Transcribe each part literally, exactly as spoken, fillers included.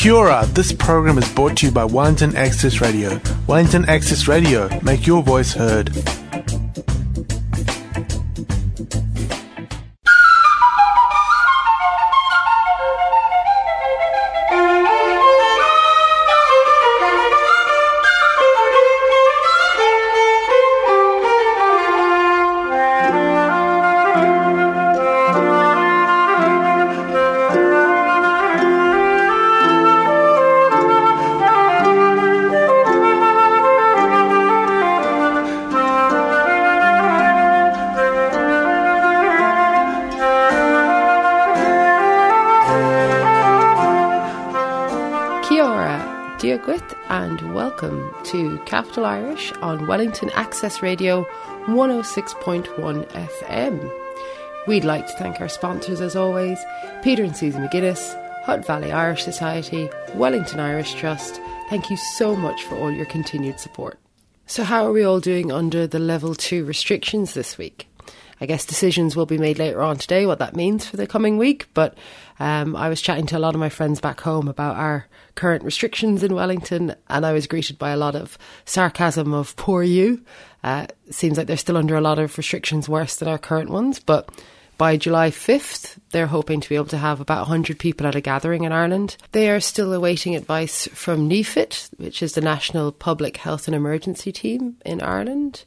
Kia ora, this program is brought to you by Wellington Access Radio. Wellington Access Radio, make your voice heard. And welcome to Capital Irish on Wellington Access Radio one oh six point one F M. We'd like to thank our sponsors as always, Peter and Susie McGuinness, Hutt Valley Irish Society, Wellington Irish Trust. Thank you so much for all your continued support. So how are we all doing under the level two restrictions this week? I guess decisions will be made later on today, what that means for the coming week. But um, I was chatting to a lot of my friends back home about our current restrictions in Wellington, and I was greeted by a lot of sarcasm of poor you. Uh, it seems like they're still under a lot of restrictions worse than our current ones. But by July fifth, they're hoping to be able to have about one hundred people at a gathering in Ireland. They are still awaiting advice from NPHET, which is the National Public Health and Emergency Team in Ireland.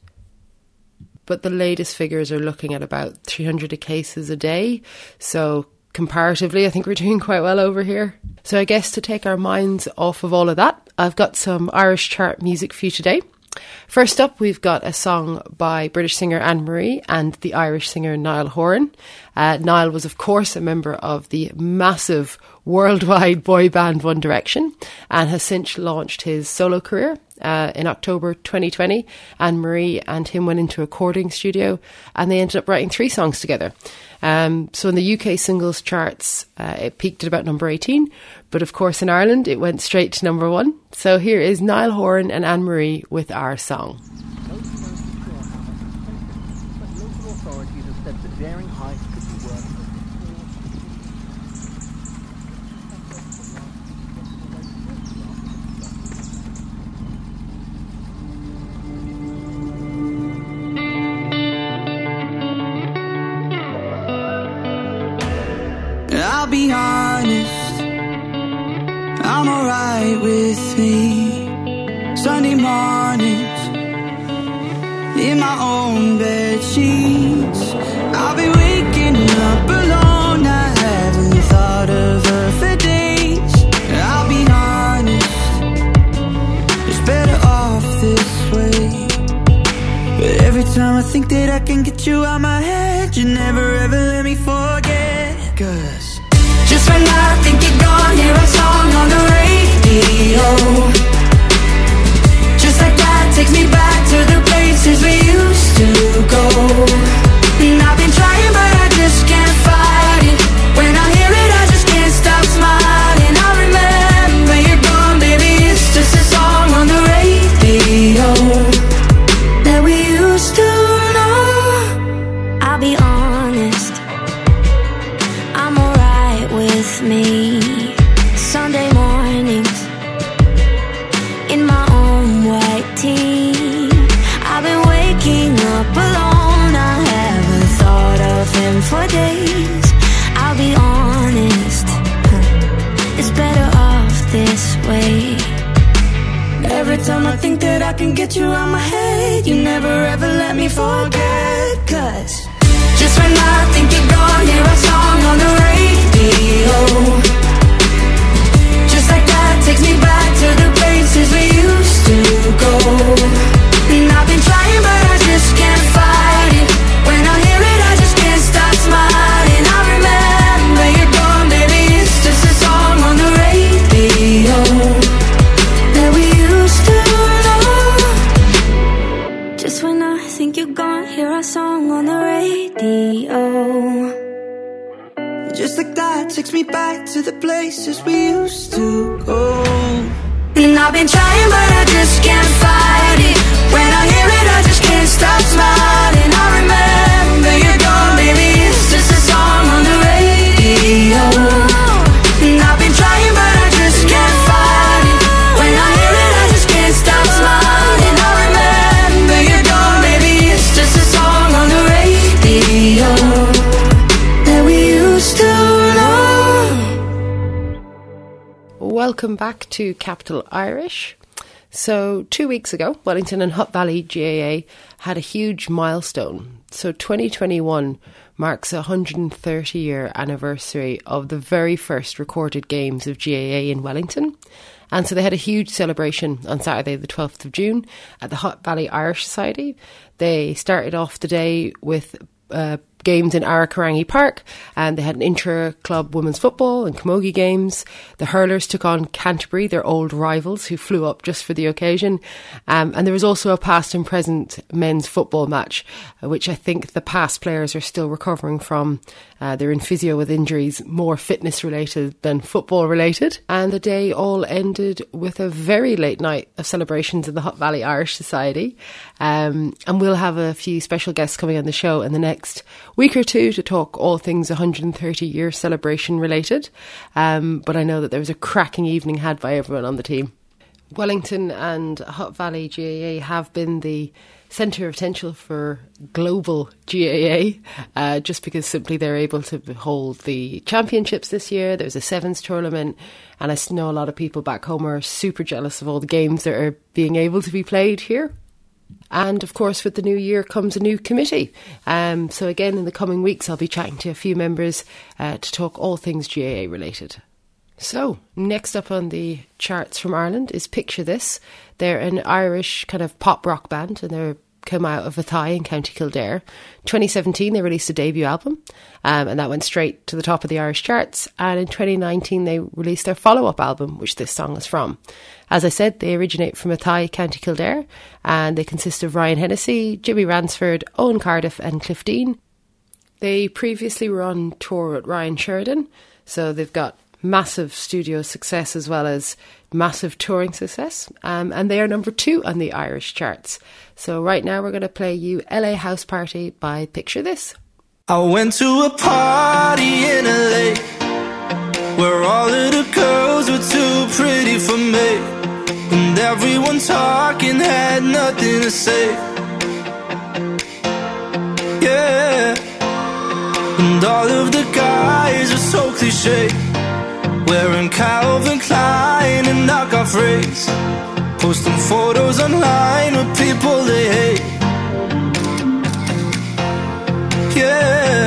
But the latest figures are looking at about three hundred cases a day. So comparatively, I think we're doing quite well over here. So I guess to take our minds off of all of that, I've got some Irish chart music for you today. First up, we've got a song by British singer Anne Marie and the Irish singer Niall Horan. Uh, Niall was, of course, a member of the massive worldwide boy band One Direction and has since launched his solo career. Uh, in October twenty twenty, Anne Marie and him went into a recording studio and they ended up writing three songs together. Um, so in the U K singles charts, uh, it peaked at about number eighteen, but of course in Ireland it went straight to number one. So here is Niall Horan and Anne Marie with Our Song. Local authorities have said the daring height could be worth. I'll be honest, I'm alright with me. Sunday mornings, in my own bed sheets, I'll be waking up alone. I haven't thought of her for days. I'll be honest, it's better off this way. But every time I think that I can get you out my head, you never ever let me forget. Cause just when I think you're gone, hear a song on the radio. Just like that takes me back to the places we used to go. And I've been trying but I just can't fight it. When I hear it I just can't stop smiling. I remember you're gone, baby, it's just a song on the radio that we used to know. I'll be honest, I'm alright with me. Sunday mornings, in my own white tee, I've been waking up alone. I haven't thought of him for days. I'll be honest, it's better off this way. Every time I think that I can get you out my head, you never ever let me forget. Cause just when I think you're gone, hear a song on the radio. Just like that takes me back to the places we used to go. And I've been trying but I just can't fight it. When I hear it I just can't stop smiling. I remember you're gone, baby, it's just a song on the radio that we used to know. Just when I think you're gone, hear a song on the radio. Just like that takes me back to the places we used to go. And I've been trying but I just can't fight it. When I hear it I just can't stop smiling. I remember you're gone, baby, it's just a song on the radio. And I've been trying but I just can't welcome back to Capital Irish. So two weeks ago, Wellington and Hutt Valley G A A had a huge milestone. So twenty twenty-one marks a one hundred thirty year anniversary of the very first recorded games of G A A in Wellington. And so they had a huge celebration on Saturday the twelfth of June at the Hutt Valley Irish Society. They started off the day with uh, games in Arakarangi Park, and they had an intra-club women's football and camogie games. The hurlers took on Canterbury, their old rivals, who flew up just for the occasion. Um, and there was also a past and present men's football match, uh, which I think the past players are still recovering from. Uh, they're in physio with injuries, more fitness-related than football-related. And the day all ended with a very late night of celebrations in the Hutt Valley Irish Society. Um, and we'll have a few special guests coming on the show in the next week or two to talk all things one hundred thirty year celebration related. Um, but I know that there was a cracking evening had by everyone on the team. Wellington and Hutt Valley G A A have been the centre of attention for global G A A, uh, just because simply they're able to hold the championships this year. There's a sevens tournament, and I know a lot of people back home are super jealous of all the games that are being able to be played here. And of course, with the new year comes a new committee. Um, so again, in the coming weeks, I'll be chatting to a few members uh, to talk all things G A A related. So, next up on the charts from Ireland is Picture This. They're an Irish kind of pop rock band, and they're come out of Athy in County Kildare. twenty seventeen, they released a debut album, um, and that went straight to the top of the Irish charts. And in twenty nineteen, they released their follow-up album, which this song is from. As I said, they originate from Athy, County Kildare, and they consist of Ryan Hennessy, Jimmy Ransford, Owen Cardiff and Cliff Dean. They previously were on tour with Ryan Sheridan, so they've got massive studio success as well as massive touring success, um, and they are number two on the Irish charts. So right now we're going to play you L A House Party by Picture This. I went to a party in L A where all of the girls were too pretty for me, and everyone talking had nothing to say. Yeah, and all of the guys were so cliche, wearing Calvin Klein and knockoff rays, posting photos online with people they hate. Yeah,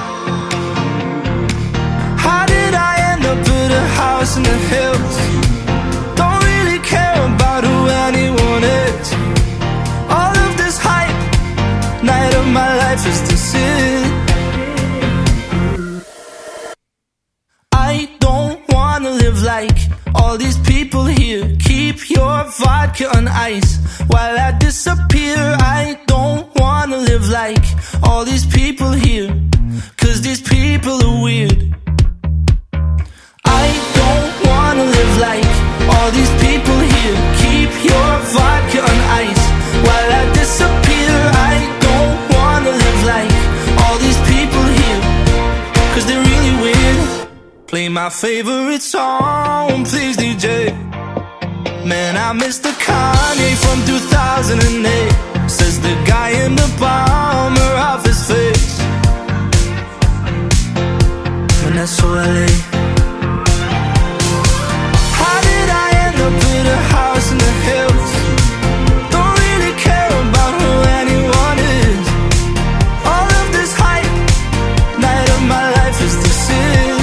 how did I end up at a house in the hills? Don't really care about who anyone is. All of this hype, night of my life is to sit. I don't wanna live like all these people here. Keep your vodka on ice while I disappear. I don't wanna live like all these people here, 'cause these people are weird. I don't wanna live like all these people here. Keep your vodka on ice while I disappear. I don't wanna live like all these people here, 'cause they're really weird. Play my favorite song, please D J. Man, I miss the Kanye from two thousand eight. Says the guy in the bomber off his face. Man, that's so L A. How did I end up in a house in the hills? Don't really care about who anyone is. All of this hype, night of my life is to sit.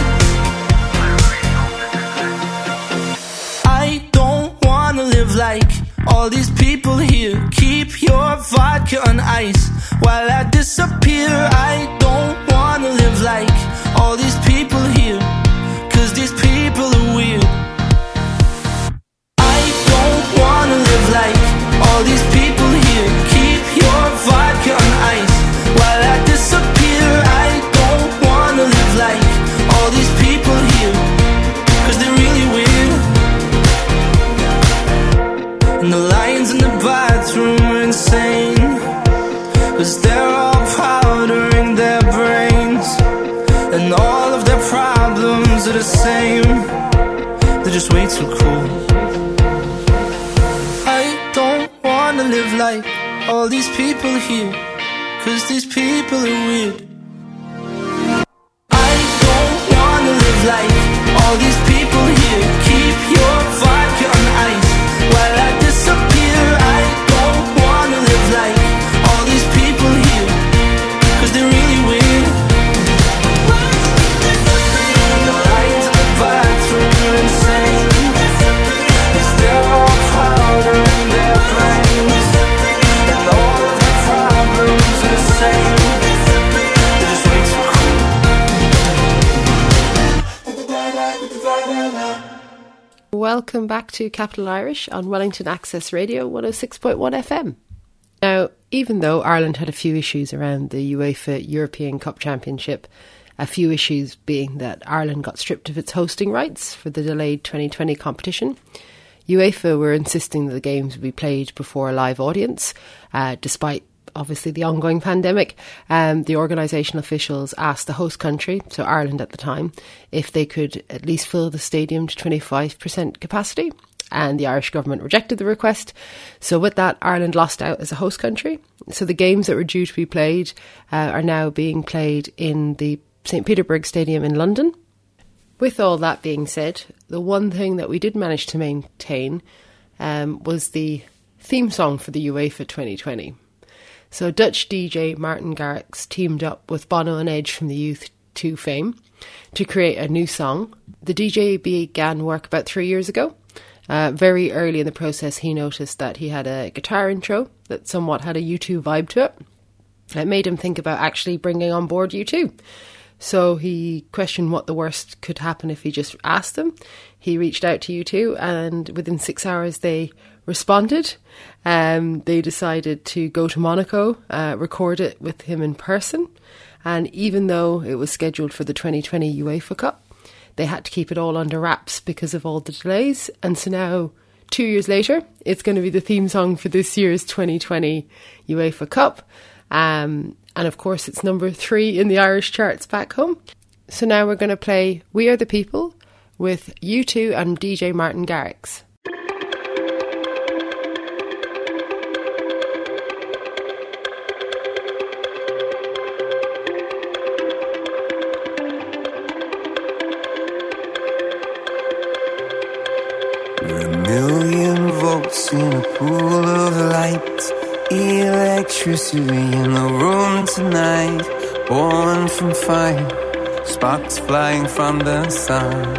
I don't wanna live like all these people here. Keep your vodka on ice while I disappear. I don't wanna live like all these people here, 'cause these people are weird. I don't wanna live like all these people here. Keep your vodka on ice while I disappear. I don't wanna live like all these people here, 'cause they're really weird. And the lines in the bathroom are insane, 'cause they're all powdering their brains, and all of their problems are the same. They're just way too cool. I don't wanna live like all these people here, 'cause these people are weird. I don't wanna live like all these people here. Keep your Welcome back to Capital Irish on Wellington Access Radio one oh six point one F M. Now, even though Ireland had a few issues around the UEFA European Cup Championship, a few issues being that Ireland got stripped of its hosting rights for the delayed twenty twenty competition, UEFA were insisting that the games would be played before a live audience, uh, despite obviously the ongoing pandemic. Um, the organisation officials asked the host country, so Ireland at the time, if they could at least fill the stadium to twenty-five percent capacity, and the Irish government rejected the request. So with that, Ireland lost out as a host country. So the games that were due to be played uh, are now being played in the Saint Petersburg Stadium in London. With all that being said, the one thing that we did manage to maintain um, was the theme song for the UEFA twenty twenty. So Dutch D J Martin Garrix teamed up with Bono and Edge from the U two fame to create a new song. The D J began work about three years ago. Uh, very early in the process, he noticed that he had a guitar intro that somewhat had a U two vibe to it. It made him think about actually bringing on board U two. So he questioned what the worst could happen if he just asked them. He reached out to U two, and within six hours they responded. Um, they decided to go to Monaco, uh, record it with him in person. And even though it was scheduled for the twenty twenty UEFA Cup, they had to keep it all under wraps because of all the delays. And so now, two years later, it's going to be the theme song for this year's twenty twenty UEFA Cup. Um, and of course, it's number three in the Irish charts back home. So now we're going to play We Are the People with U two and D J Martin Garrix. We're a million volts in a pool of light, electricity in the room tonight, born from fire, sparks flying from the sun.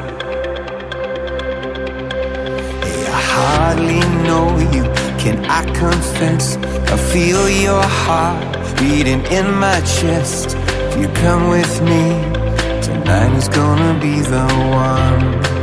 Hey, I hardly know you, can I confess? I feel your heart beating in my chest. If you come with me, tonight is gonna be the one.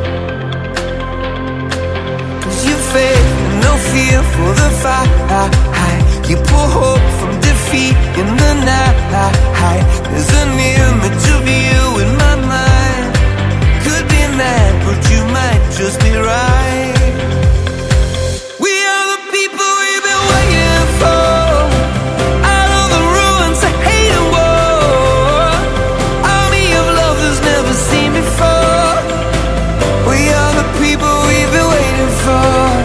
Faith, no fear for the fight. You pull hope from defeat in the night. There's an image of you in my mind. Could be mad, but you might just be right. We are the people we've been waiting for. Out of the ruins of hate and war, army of love that's never seen before. We are the people we've been waiting for.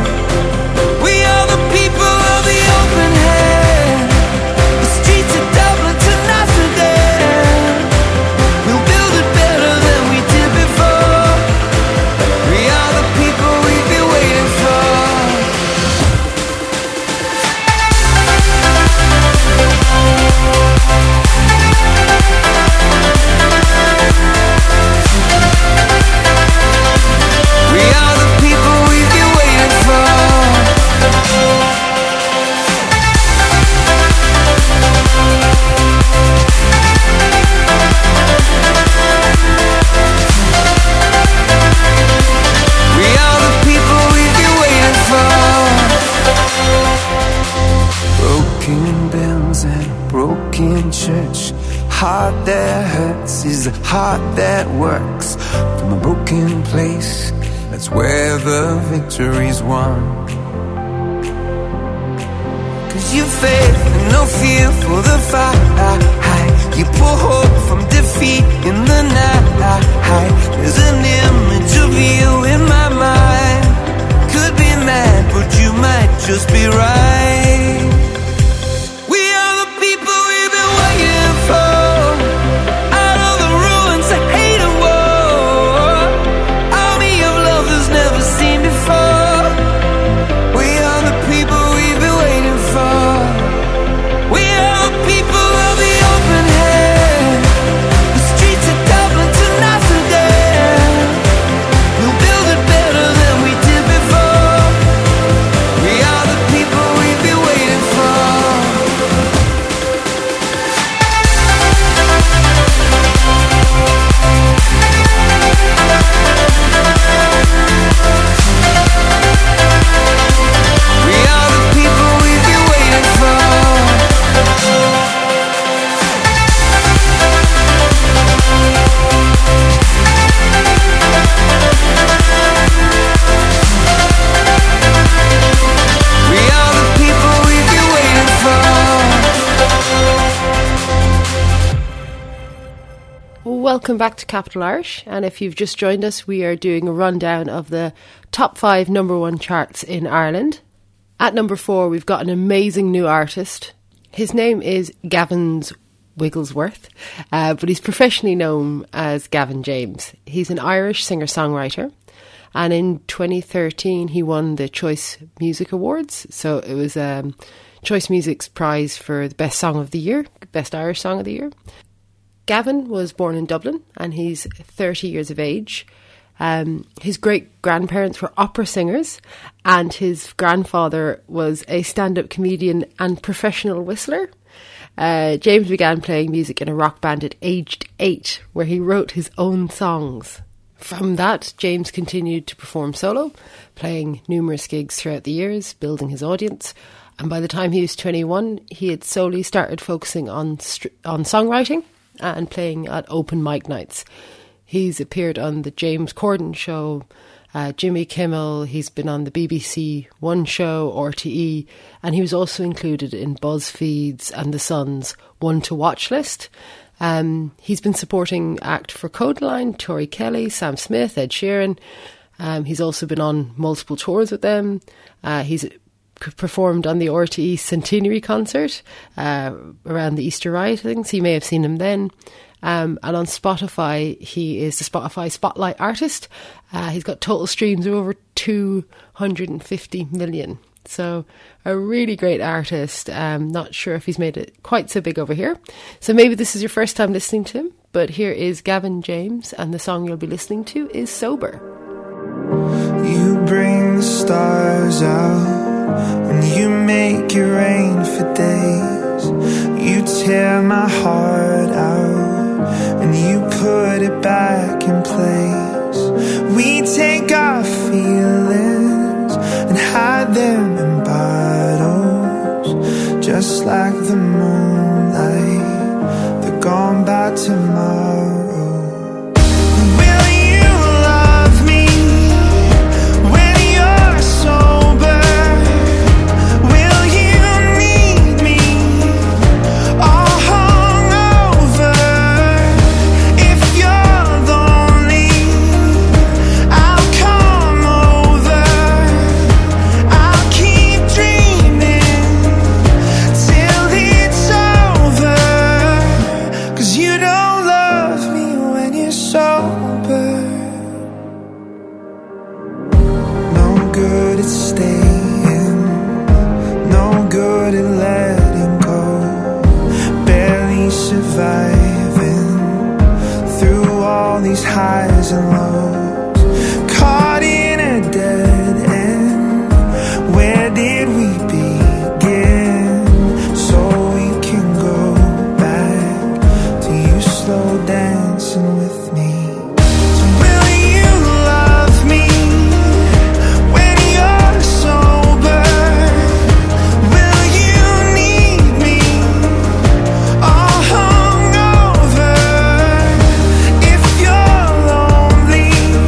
Heart that hurts is a heart that works. From a broken place, that's where the victory's won. Cause you faith and no fear for the fight. You pull hope from defeat in the night. There's an image of you in my mind. Could be mad, but you might just be right. We are the people we've been waiting for. Welcome back to Capital Irish, and if you've just joined us, we are doing a rundown of the top five number one charts in Ireland. At number four, we've got an amazing new artist. His name is Gavin Wigglesworth, uh, but he's professionally known as Gavin James. He's an Irish singer-songwriter, and in twenty thirteen he won the Choice Music Awards. So it was um, Choice Music's prize for the best song of the year, best Irish song of the year. Gavin was born in Dublin and he's thirty years of age. Um, his great-grandparents were opera singers and his grandfather was a stand-up comedian and professional whistler. Uh, James began playing music in a rock band at aged eight, where he wrote his own songs. From that, James continued to perform solo, playing numerous gigs throughout the years, building his audience. And by the time he was twenty-one, he had solely started focusing on st- on songwriting and playing at open mic nights. He's appeared on the James Corden Show, uh, Jimmy Kimmel, he's been on the B B C One Show, R T E, and he was also included in BuzzFeed's and The Sun's One to Watch list. Um, he's been supporting act for Codeline, Tori Kelly, Sam Smith, Ed Sheeran. Um, he's also been on multiple tours with them. Uh, he's performed on the R T E Centenary concert uh, around the Easter riotings. You may have seen him then. Um, and on Spotify, he is the Spotify Spotlight artist. Uh, he's got total streams of over two hundred fifty million. So a really great artist. Um, not sure if he's made it quite so big over here. So maybe this is your first time listening to him. But here is Gavin James, and the song you'll be listening to is Sober. You bring the stars out and you make it rain for days. You tear my heart out and you put it back in place. We take our feelings and hide them in bottles, just like the moonlight, they're gone by tomorrow. Highs and lows, caught in a dead end. Where did we begin? So we can go back to you slow dancing with me. So will you love me when you're sober? Will you need me all hungover? If you're lonely,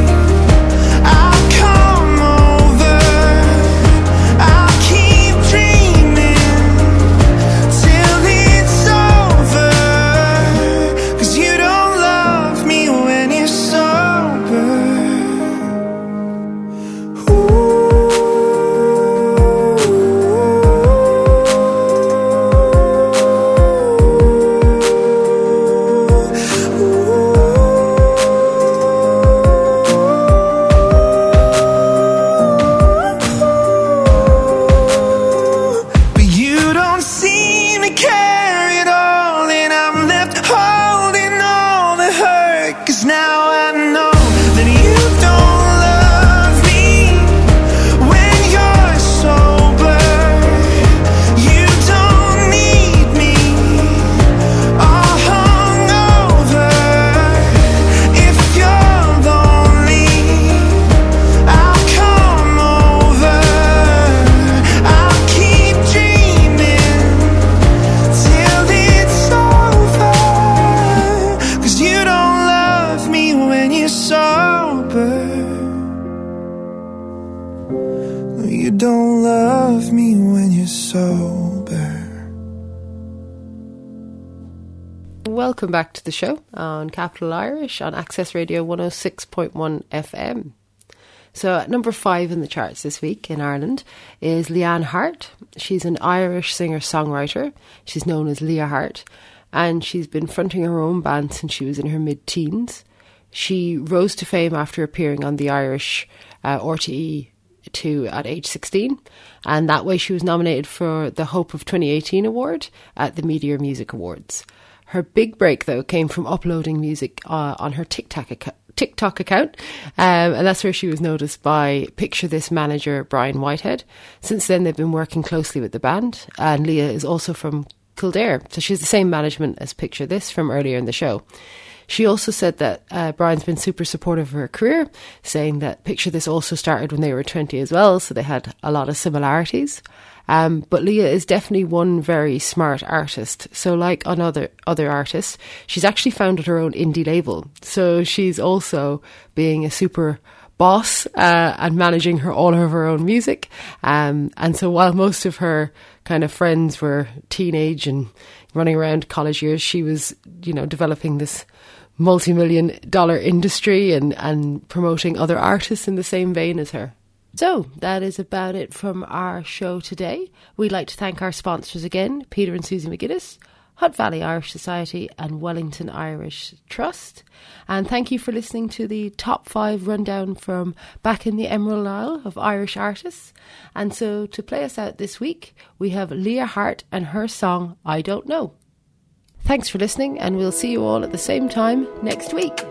welcome back to the show on Capital Irish on Access Radio one oh six point one F M. So at number five in the charts this week in Ireland is Leanne Hart. She's an Irish singer-songwriter. She's known as Leah Hart, and she's been fronting her own band since she was in her mid-teens. She rose to fame after appearing on the Irish uh, R T E two at age sixteen, and that way she was nominated for the Hope of twenty eighteen award at the Meteor Music Awards. Her big break, though, came from uploading music uh, on her TikTok account. TikTok account, um, and that's where she was noticed by Picture This manager Brian Whitehead. Since then, they've been working closely with the band, and Leah is also from Kildare, so she has the same management as Picture This from earlier in the show. She also said that uh, Brian's been super supportive of her career, saying that Picture This also started when they were twenty as well, so they had a lot of similarities. Um, but Leah is definitely one very smart artist. So like on other, other artists, she's actually founded her own indie label. So she's also being a super boss uh, and managing her all of her own music. Um, and so while most of her kind of friends were teenage and running around college years, she was, you know, developing this multi-million dollar industry and, and promoting other artists in the same vein as her. So that is about it from our show today. We'd like to thank our sponsors again, Peter and Susie McGuinness, Hutt Valley Irish Society and Wellington Irish Trust. And thank you for listening to the top five rundown from back in the Emerald Isle of Irish artists. And so to play us out this week, we have Leah Hart and her song, I Don't Know. Thanks for listening, and we'll see you all at the same time next week.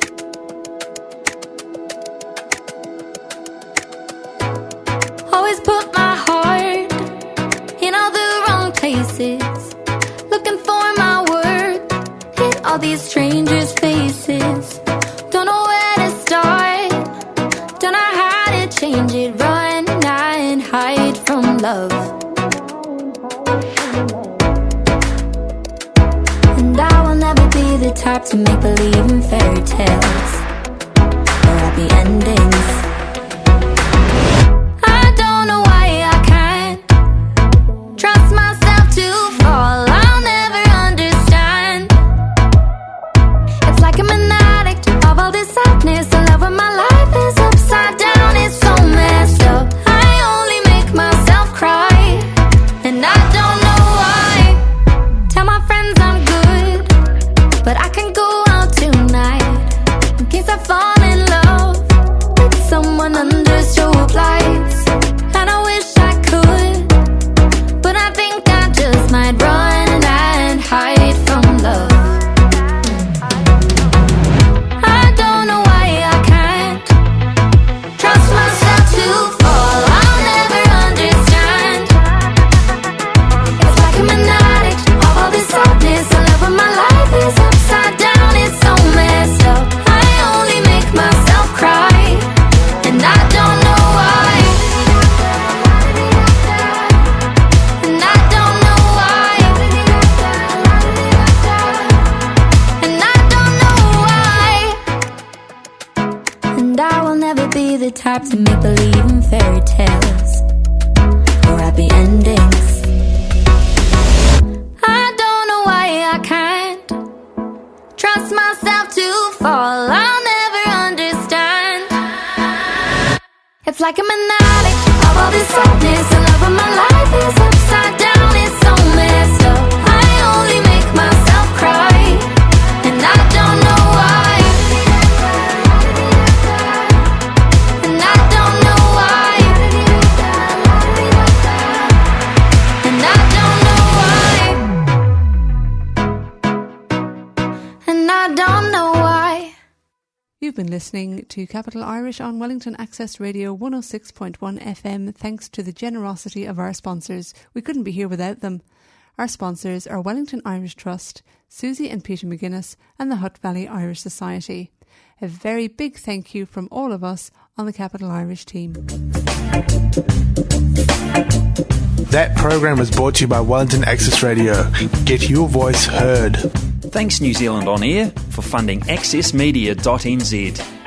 Always put my heart in all the wrong places, looking for my worth in all these strangers' faces. Don't know where to start, don't know how to change it. Run and hide from love, and I will never be the type to make believe in fairy tales or happy endings. Type to make believe in fairy tales or happy endings. I don't know why I can't trust myself to fall. I'll never understand. It's like I'm an addict of all this sadness, and love of my life is upside down. It's so messed up. I only make myself cry, and I don't know why. You've been listening to Capital Irish on Wellington Access Radio one oh six point one F M, thanks to the generosity of our sponsors. We couldn't be here without them. Our sponsors are Wellington Irish Trust, Susie and Peter McGuinness, and the Hutt Valley Irish Society. A very big thank you from all of us on the Capital Irish team. That program was brought to you by Wellington Access Radio. Get your voice heard. Thanks New Zealand On Air for funding access media dot n z.